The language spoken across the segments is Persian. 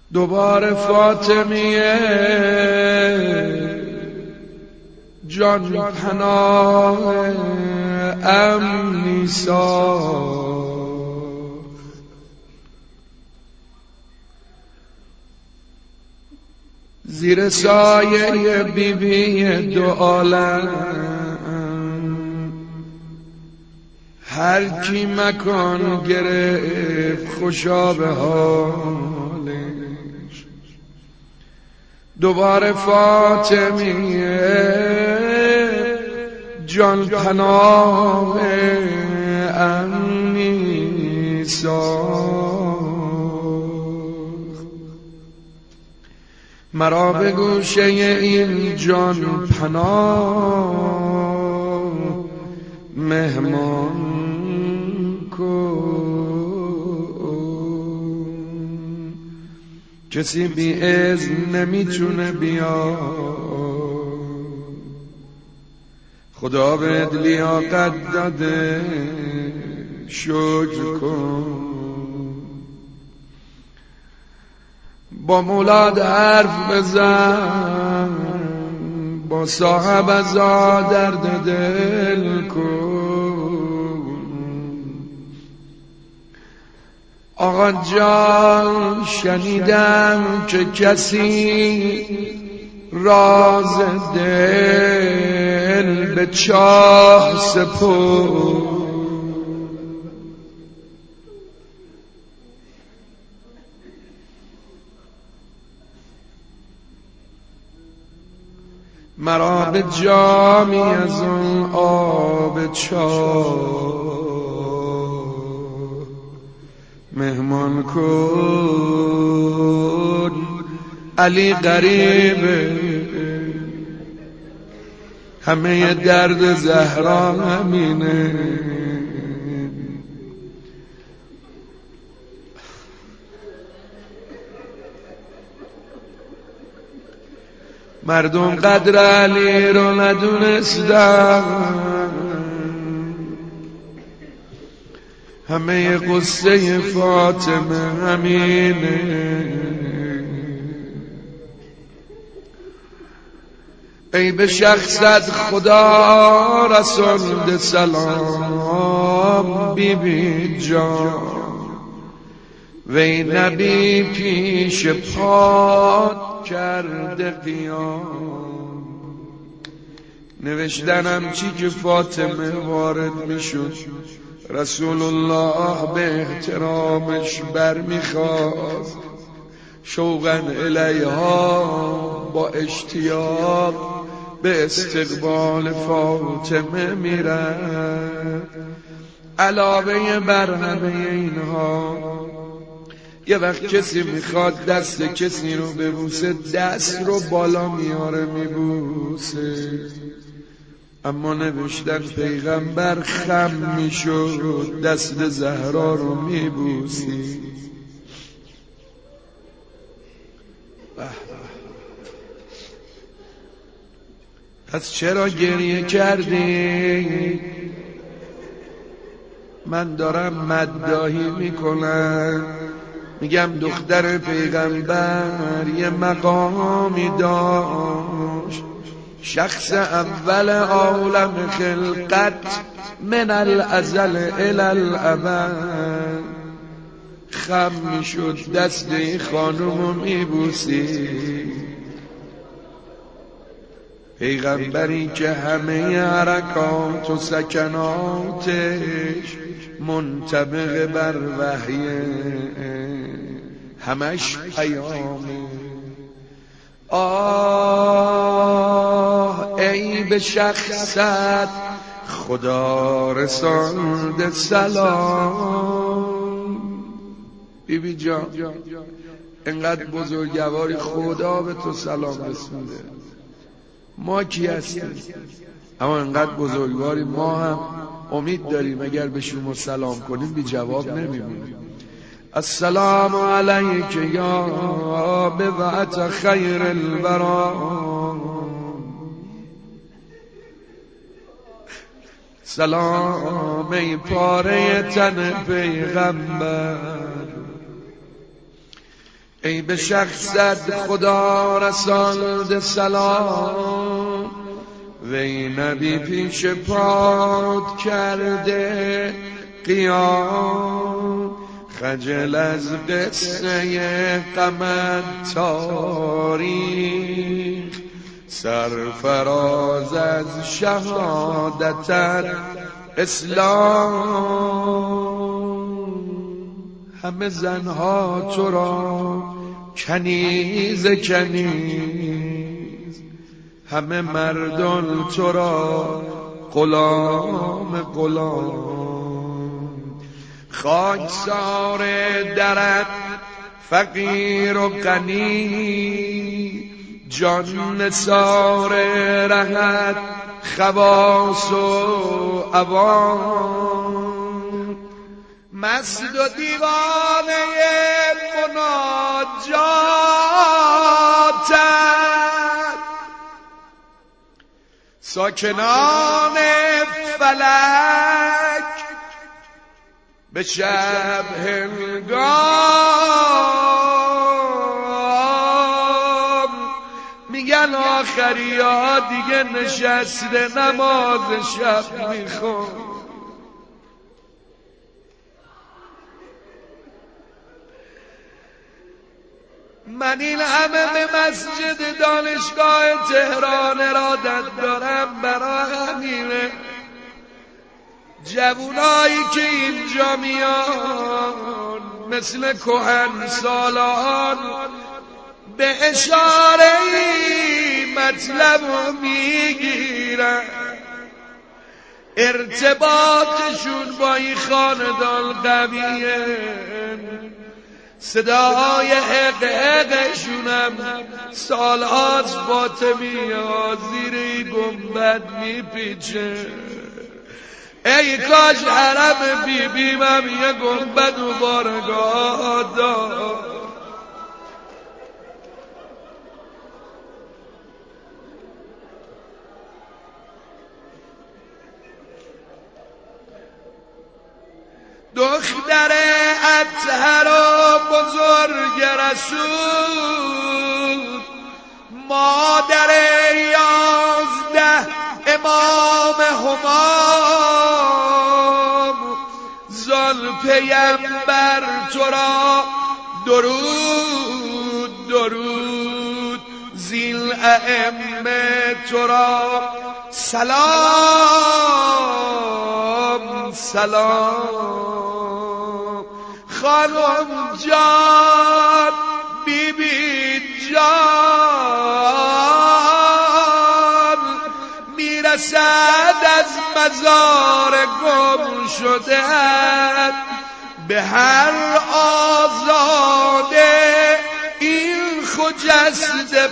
دوباره فاطمیه جان پناه امنی ساخت، زیر سایه بیبی دو عالم هر کی مکان گرفت خوشا به حالش. دوباره فاطمیه جان پناه امنی ساخت، مرا به گوشه این جان پناه مهمان کسی بی اذن نمیتونه بیا، خدا بهت لیاقت داده شکر کن. با مولاد حرف بزن، با صاحب ازا درد دل کن. آقا جان شنیدم که کسی راز دل به چاه سپرد، مرا به جامی از اون آب چاه مهمان کن. علی غریبه همه درد زهرا همینه، مردم قدر علی رو ندونستن، همه قصه فاطمه همینه. ای به شخصت خدا رسول سلام بی بی جان، وی نبی پیش پاد کرده قیام. نوشتنم چی که فاطمه وارد میشد رسول الله به احترامش برمیخواست، شوقا الیها با اشتیاق به استقبال فاطمه میرد. علاوه بر همه اینها یه وقت کسی میخواد دست کسی رو ببوسه دست رو بالا میاره میبوسه، اما نوشتن پیغمبر خم میشد دست زهرا رو میبوسی. پس چرا گریه کردی؟ من دارم مداحی میکنم، میگم دختر پیغمبر یه مقامی داشت، شخص اول عالم خلقت من الازل الی الابد. خم میشد دست این خانومو میبوسی، پیغمبری که همه حرکات و سکناتش منطبق بر وحی، همش پیامه. آه ای به شخصت خدا رسانده سلام. بی بی جان انقدر بزرگواری خدا به تو سلام رسونده، ما کی هستیم؟ اما انقدر بزرگواری ما هم امید داریم اگر به شما سلام کنیم بی جواب نمیمونیم. السلام علیک یا بضعة خیر الورا، سلام ای پاره تن پیغمبر، ای به شخصت خدا رسانده سلام، وی نبی پیش پات کرده قیام. خجل از قصه غمت تاریخ، سرفراز از شهادتت اسلام. همه زنها تو را کنیز کنیز، همه مردان تو را غلام غلام. خاکسار درت فقیر و غنی، جان نثار رهت خواص و عوام. مست و دیوانه مناجاتت، ساکنان فلک به شب هنگام میگن آخری ها دیگه نشسته نماز شب میخون. من این همه به مسجد دانشگاه تهران ارادت دارم، برای همینه جوونایی که اینجا میان مثل کهن سالان به اشاره مطلب میگیرن. ارتباطشون با این خاندان قویه، صدای حق حقشونم سالهاست فاطمی ها زیر گنبد میپیچه. ای کاش حرم بی بیمم یه گنبد و بارگاه داد. دختر اطهر و بزرگ رسول، مادر 11 امام همام، زال پیمبر تو را درود درود، زیل ائمه تو را سلام سلام. خانم جان بی بی جان میرسد از مزار گم شده به هر آزاده این خجسته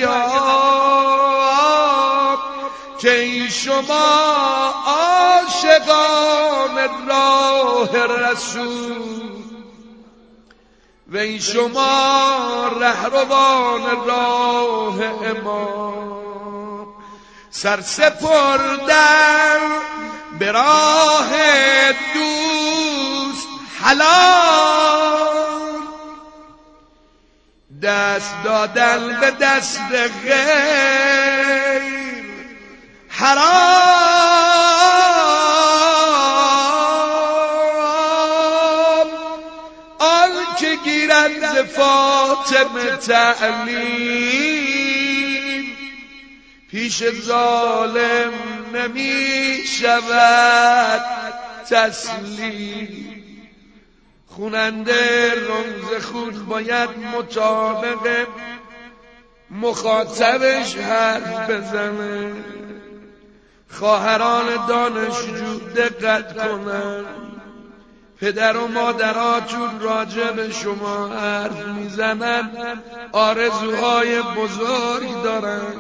پیام، که این شما عاشقان راه رسول و این شما رهروان راه امام، سرسپردن به راه دوست حلال، دست دادن به دست غیر حرام. آن که گیرد ز فاطمه تعلیم، پیش ظالم نمی شود تسلیم. خوننده رمز خون باید مطابق مخاطبش حرف بزنه. خواهران دانشجو دقت کنن، پدر و مادراتون راجع به شما حرف میزنن، آرزوهای بزرگ دارن.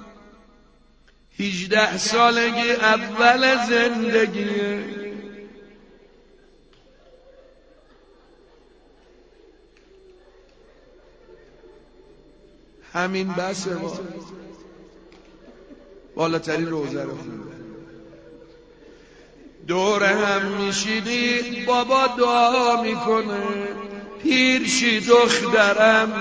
18 سالگی اول زندگیه، همین بسه. بالاترین روزه رو دور هم میشینید، بابا دعا میکنه پیرشی دخترم،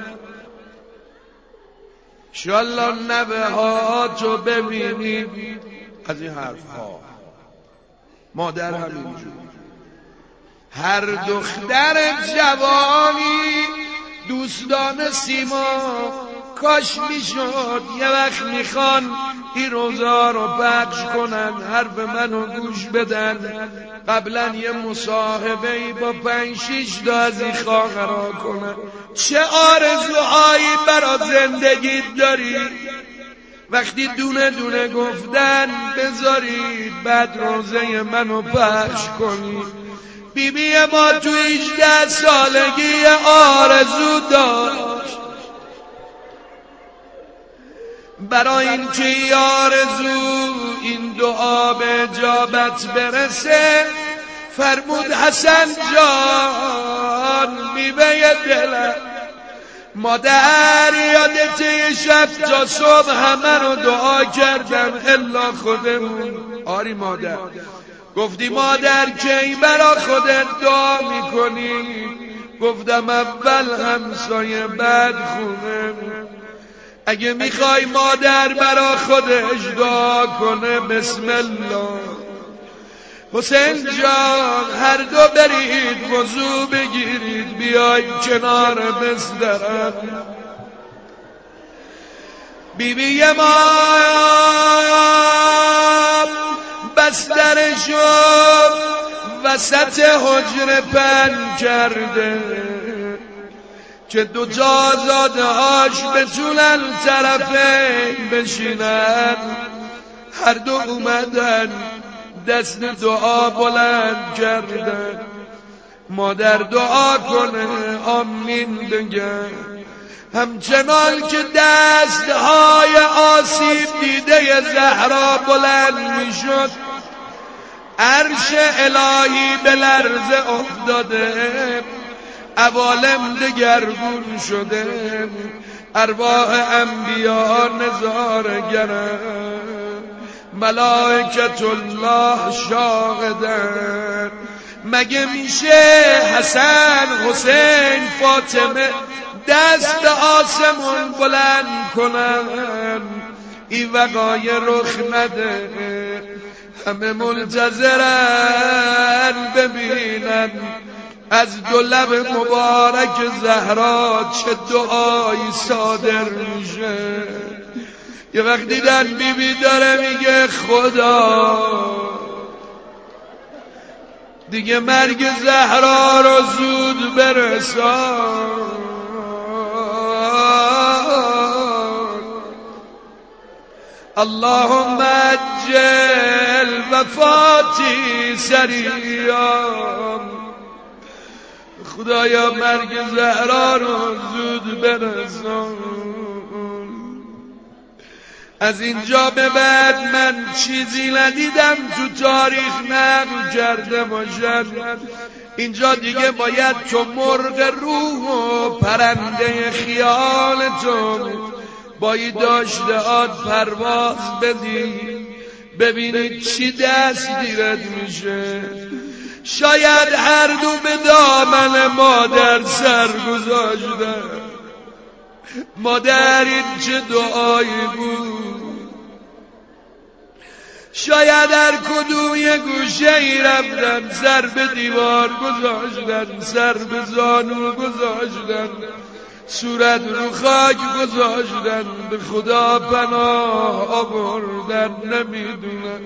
انشالله نوه ها تو ببینی. از این حرف ها مادر همینجور. هر دختر جوانی دوستان سیما کاش میشد یه وقت میخوان این روزا رو پخش کنن، حرف منو گوش بدن، قبلا یه مصاحبه‌ای با 5-6 تا از این خواهرها کنن. چه آرزوهایی برا زندگیت داری؟ وقتی دونه دونه گفتن بذارید بعد روزه منو پخش کنید. بیبی ما تو 18 سالگی آرزو داشت، برای این که ای آرزو این دعا به اجابت برسه، فرمود حسن جان میوه دلم، مادر یادت یه شب تا صبح همه رو دعا کردم الا خودمون. آری مادر، گفتی مادر کی برا خودت دعا میکنی؟ گفتم اول همسایه بعد خونه. اگه میخوای مادر برا خودش دعا کنه بسم الله. حسین جان هر دو برید وضو بگیرید بیاید کنار بسترم. بیبی ما بسترشو وسط حجره پهن کرده که دو تا آزاده هاش بتونن طرفین بشینن. هر دو اومدن دست دعا بلند کردن، مادر دعا کنه آمین بگن. همچنان که دستهای آسیب دیده زهرا بلند میشد، عرش الهی به لرزه افتاده، عوالم دگرگون شده، ارواح انبیا نظاره‌گرن، ملائکت الله شاهدن. مگه میشه حسن، حسین، فاطمه دست به آسمون بلند کنن این وقایع رخ نده؟ همه منتظرن ببینن از دو لب مبارک زهرا چه دعایی صادر میشه. یه وقت دیدن بیبی داره میگه خدا دیگه مرگ زهرا رو زود برسان، اللهم عجل وفاتی سریعا. خدایا مرگ زهرا رو زود برسان. از اینجا به بعد من چیزی ندیدم تو تاریخ نقل کرده باشد. اینجا دیگه باید تو مرغ روح و پرنده خیالتون بایی داشته پرواز بدی، ببینید چی دست گیرت میشه. شاید هر دو به دامن مادر سر گذاشتن. مادر این چه دعایی بود. شاید هر کدوم یه گوشه ای رفتن، سر به دیوار گذاشتن، سر به زانو گذاشتن، صورت رو خاک گذاشتن، به خدا پناه آوردن. نمیدونن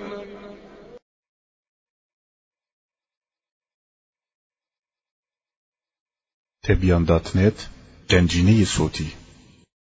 تبیان.net گنجینه صوتی